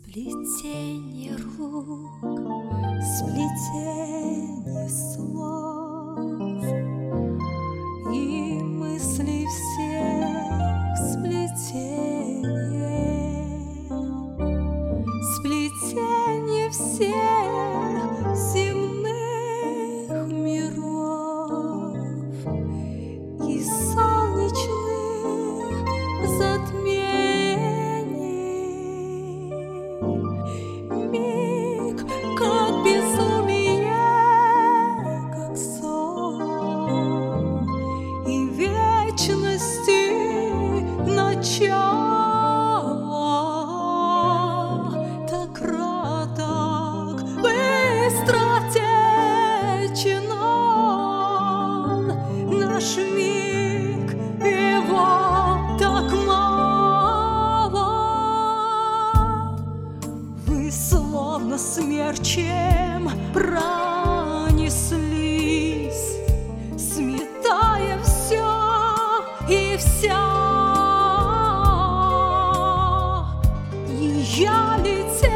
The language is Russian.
Сплетенье рук, сплетенье слов и мыслей всех сплетенье, сплетенье всех земных миров и солнечных затмений. Миг, как безумие, как сон, и вечности начало. Так краток, быстро течен он, наш миг, его так мало. Вы словно смерчем пронеслись, сметая все и вся. И я летела